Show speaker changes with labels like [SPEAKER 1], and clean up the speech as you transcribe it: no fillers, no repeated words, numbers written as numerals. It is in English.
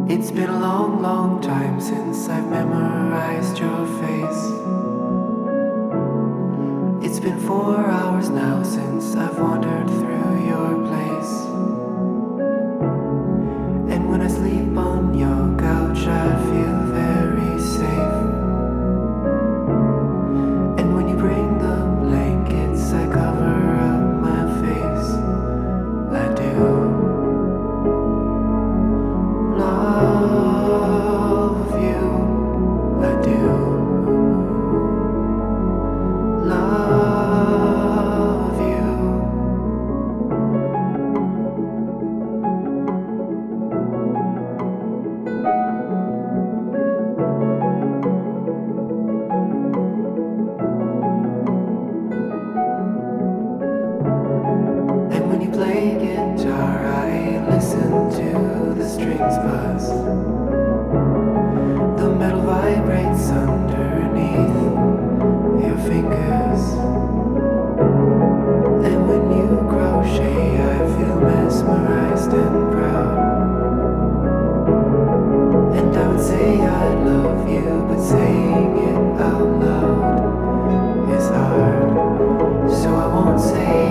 [SPEAKER 1] It's been a long, long time since I've memorized your face. It's been 4 hours now since I've wandered through your place. And when I sleep on your couch, I feel very safe. And when you bring the blankets, I cover up my face. I do love you. I do love you. And when you play guitar, I listen to the strings buzz. The metal vibrates underneath your fingers. And when you crochet, I feel mesmerized and proud. And I would say I love you, but saying it out loud is hard. So I won't say